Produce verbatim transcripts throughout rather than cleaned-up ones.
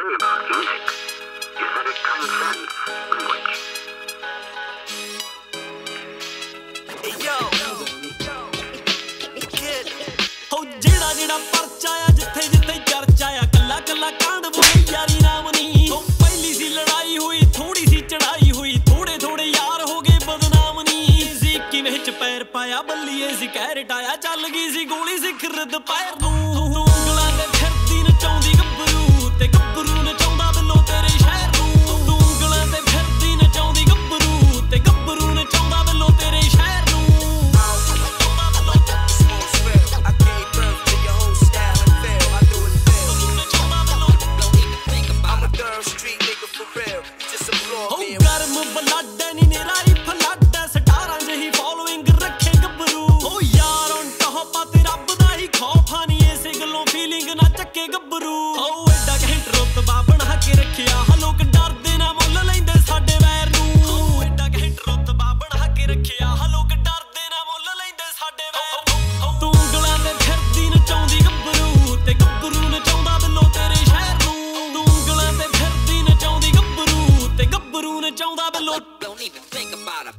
thing about music is that it transcends language. Hey yo, ho ਜਿਹੜਾ ਜਿਹੜਾ ਪਰਚਾ ਆ ਜਿੱਥੇ ਜਿੱਥੇ ਚਰਚਾ ਆ ਕੱਲਾ ਕੱਲਾ ਕਾਂਡ ਬੋਲੇ ਯਾਰੀ ਨਾਮ ਨਹੀਂ ਹੋ ਪਹਿਲੀ ਸੀ ਲੜਾਈ ਹੋਈ ਥੋੜੀ ਸੀ ਚੜਾਈ ਹੋਈ ਥੋੜੇ ਥੋੜੇ ਯਾਰ ਹੋ ਗਏ ਬਦਨਾਮ ਨਹੀਂ ਸੀ ਕਿਵੇਂ ਚ ਪੈਰ ਪਾਇਆ ਬੱਲੀਏ ਸੀ ਕਹਿ ਰਟਾਇਆ ਚੱਲ ਗਈ ਸੀ ਗੋਲੀ ਸਿਖਰ ਦੁਪਹਿਰ ਨੂੰ ਉਂਗਲਾਂ ਤੇ ਫਿਰਦੀ ਨਚਾਉਂਦੀ ਗੱਭਰੂ ਤੇ ਗੱਭਰੂ ਨਚਾਉਂਦਾ ਬਿੱਲੋ ਤੇਰੇ ਸ਼ਹਿਰ ਨੂੰ ਉਂਗਲਾਂ ਤੇ ਫਿਰਦੀ ਨਚਾਉਂਦੀ ਗੱਭਰੂ ਤੇ ਗੱਭਰੂ ਨਚਾਉਂਦਾ ਬਿੱਲੋ ਤੇਰੇ ਸ਼ਹਿਰ ਨੂੰ ਗਰਮ ਬਲੱਡ ਨੀ ਨਿਰਾਈ ਫਲੱਡ ਸਟਾਰਾਂ ਜਿਹੀ ਫੋਲੋਇੰਗ ਰੱਖੇ ਗੱਭਰੂ ਓ ਯਾਰ ਔਨ ਟੌਪ ਆ ਤੇ ਰੱਬ ਦਾ ਹੀ ਖੌਫ ਆ ਨੀ ਇਸੇ ਗੱਲੋਂ ਫੀਲਿੰਗ ਨਾ ਚੱਕੇ ਗੱਭਰੂ ਓ ਐਡਾ ਘੈਂਟ ਰੁਤਬਾ ਬਣਾ ਕੇ ਰੱਖਿਆ ਲੋਕ ਡਰਦੇ ਨਾ ਮੁੱਲ ਲੈਂਦੇ ਸਾਡੇ ਵੈਰ ਨੂੰ ਓ ਐਡਾ ਘੈਂਟ ਰੁਤਬਾ ਬਣਾ ਕੇ ਰੱਖਿਆ ਲੋਕ ਡਰਦੇ ਨਾ ਮੁੱਲ ਲੈਂਦੇ ਸਾਡੇ ਵੈਰ ਨੂੰ ਤੂੰ ਉਂਗਲਾਂ ਤੇ ਫਿਰਦੀ ਨਚਾਉਂਦੀ ਗੱਭਰੂ ਤੇ ਗੱਭਰੂ ਨਚਾਉਂਦਾ ਬਿੱਲੋ ਤੇਰੇ ਸ਼ਹਿਰ ਨੂੰ ਤੂੰ ਉਂਗਲਾਂ ਤੇ ਫਿਰਦੀ ਨਚਾਉਂਦੀ ਗੱਭਰੂ ਤੇ ਗੱਭਰੂ ਨਚਾਉਂਦਾ ਬਿੱਲੋ Don't even think about it.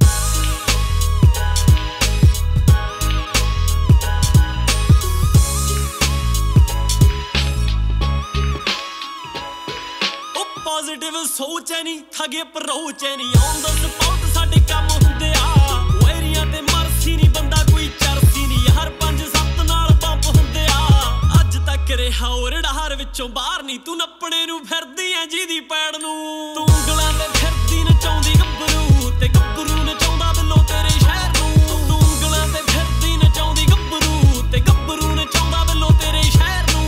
Positive ਸੋਚ ਐ ਨੀ ਠੱਗੇ ਅਪਰੋਚ ਐ ਨੀ ਔਨ ਦਾ ਸਪੌਟ ਸਾਡੇ ਕੰਮ ਹੁੰਦੇ ਆ ਵੈਰੀਆਂ ਤੇ ਮਰਸੀ ਨੀ ਬੰਦਾ ਕੋਈ ਚਰਸੀ ਨੀ ਹਰ ਪੰਜ ਸੱਤ ਨਾਲ ਬੰਬ ਹੁੰਦੇ ਆ ਅੱਜ ਤੱਕ ਰਿਹਾ ਹੋਰ ਡਹਾਰ ਵਿੱਚੋਂ ਬਾਹਰ ਨੀ ਤੂੰ ਨੱਪਣੇ ਨੂੰ ਫਿਰਦੀ ਐ ਜਿਹਦੀ ਪੈੜ ਨੂੰ ਤੂੰ ਉਂਗਲਾਂ ਤੇ ਫਿਰਦੀ ਨਚਾਉਂਦੀ ਗੱਭਰੂ ਤੇ ਗੱਭਰੂ ਨਚਾਉਂਦਾ ਬਿੱਲੋ ਤੇਰੇ ਸ਼ਹਿਰ ਨੂੰ ਤੂੰ ਉਂਗਲਾਂ ਤੇ ਫਿਰਦੀ ਨਚਾਉਂਦੀ ਗੱਭਰੂ ਤੇ ਗੱਭਰੂ ਨਚਾਉਂਦਾ ਬਿੱਲੋ ਤੇਰੇ ਸ਼ਹਿਰ ਨੂੰ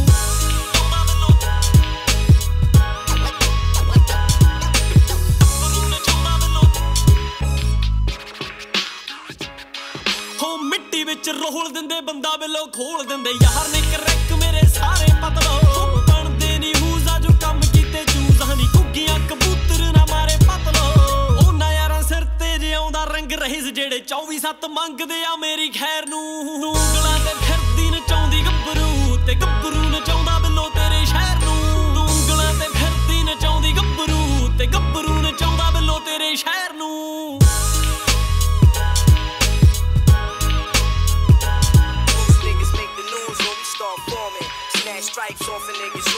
ਮਿੱਟੀ ਵਿੱਚ ਰੋਲ ਦਿੰਦੇ ਬੰਦਾ ਬਿੱਲੋ ਖੋਲ ਦਿੰਦੇ ਯਾਰ ਨੇ ਕਰੈਕ ਮੇਰੇ ਸਾਰੇ ਪਤਲੋ ਬਣਦੇ ਨੀ ਹੂਜ਼ਾ ਜੋ ਕੰਮ ਕੀਤੇ ਚੂਜ਼ ਹਨੀ ਕੁੱਗੀਆਂ ਕਬੂਤਰ ਨਾ ਮਾਰੇ ਪਤਲੋ ਉਹਨਾਂ ਯਾਰਾਂ ਸਿਰ ਤੇ ਜਿਉਂਦਾ ਰੰਗ ਰਹਿਸ ਜਿਹੜੇ ਚੌਵੀ ਸੱਤ ਮੰਗਦੇ ਆ ਮੇਰੀ ਖੈਰ ਨੂੰ ਉਂਗਲਾਂ ਤੇ ਫਿਰਦੀ ਨਚਾਉਂਦੀ ਗੱਭਰੂ ਤੇ ਗੱਭਰੂ ਨਚਾਉਂਦਾ ਬਿੱਲੋ ਤੇਰੇ ਸ਼ਹਿਰ ਨੂੰ ਉਂਗਲਾਂ ਤੇ ਫਿਰਦੀ ਨਚਾਉਂਦੀ ਗੱਭਰੂ ਤੇ ਗੱਭਰੂ ਨਚਾਉਂਦਾ ਬਿੱਲੋ ਤੇਰੇ ਸ਼ਹਿਰ ਨੂੰ Stripes off a nigga's